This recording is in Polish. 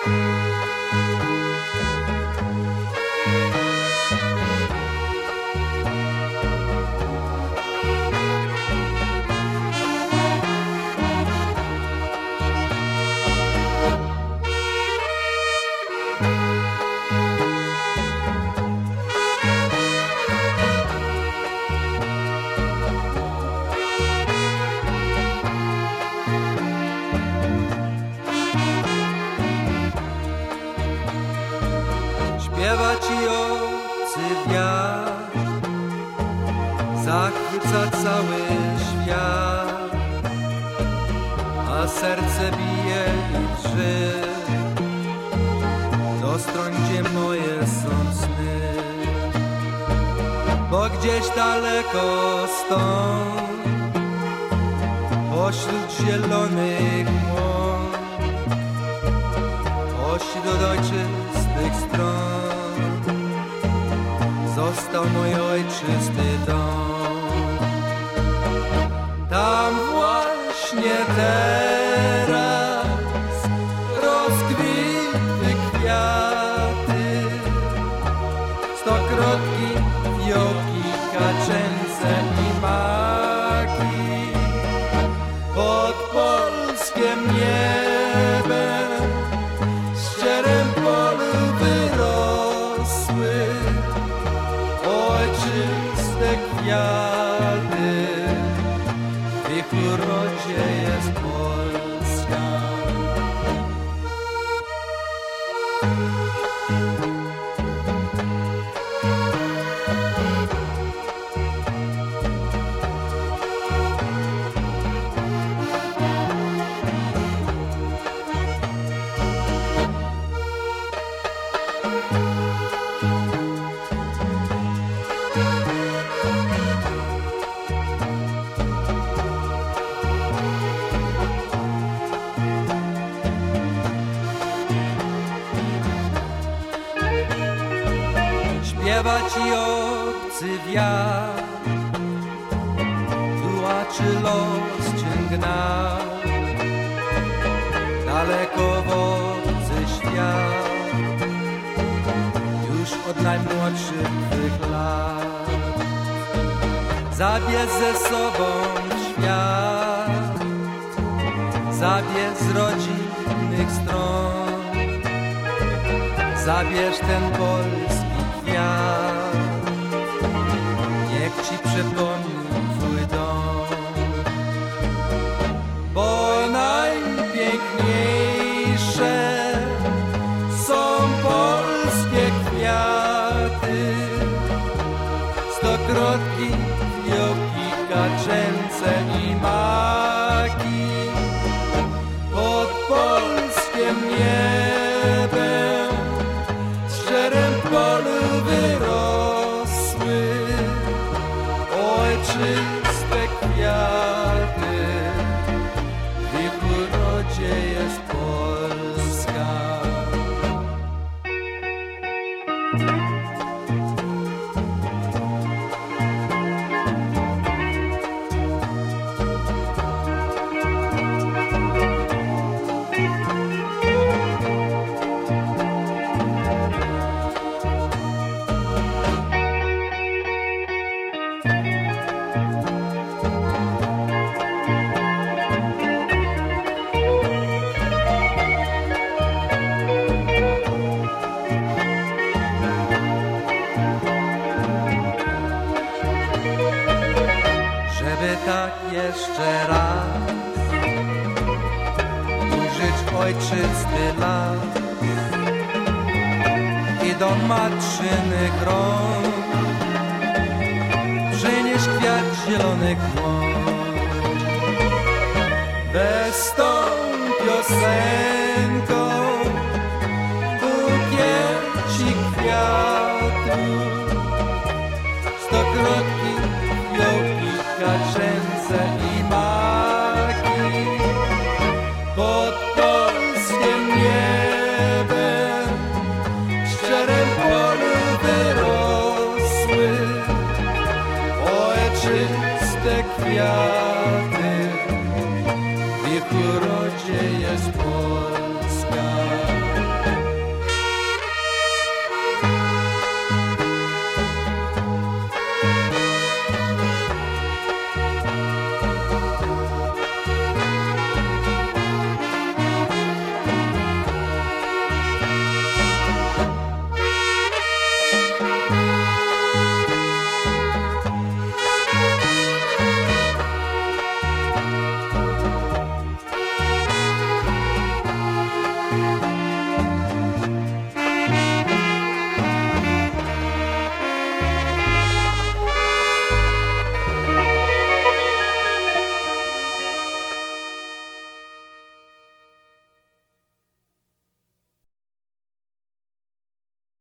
Śpiewa ci obcy wiatr, zachwyca cały świat, a serce bije i drży. Do stron, gdzie moje są sny, bo gdzieś daleko stąd, pośród zielonych łąk, pośród ojczystych stron, został mój ojczysty dom. Tam właśnie teraz rozkwitły kwiaty, stokrotki, fiołki, kaczęce i maki. Pod polskim niebem szczerem polu wyrosły ojczyste kwiaty. W ich urodzie jest Polska. Śpiewa ci obcy wiatr, tułaczy los cię gna, daleko w obcy świat, już od najmłodszych twych lat. Zabierz ze sobą świat, zabierz z rodzinnych stron, zabierz ten polski kwiat, niech ci przypomni twój dom, bo najpiękniejsze są polskie kwiaty, stokrotki, fiołki, kaczęce i maki. Pod polskim niebem szczerem polu wyrosły ojczyste kwiaty. W ich urodzie jest Polska. Żeby tak jeszcze raz ujrzeć ojczysty las i do matczynych rąk przynieś kwiat zielonych łąk. Bez tą piosenką bukiecik kwiatów, stokrotki, fiołki, kaczęce i maki. Pod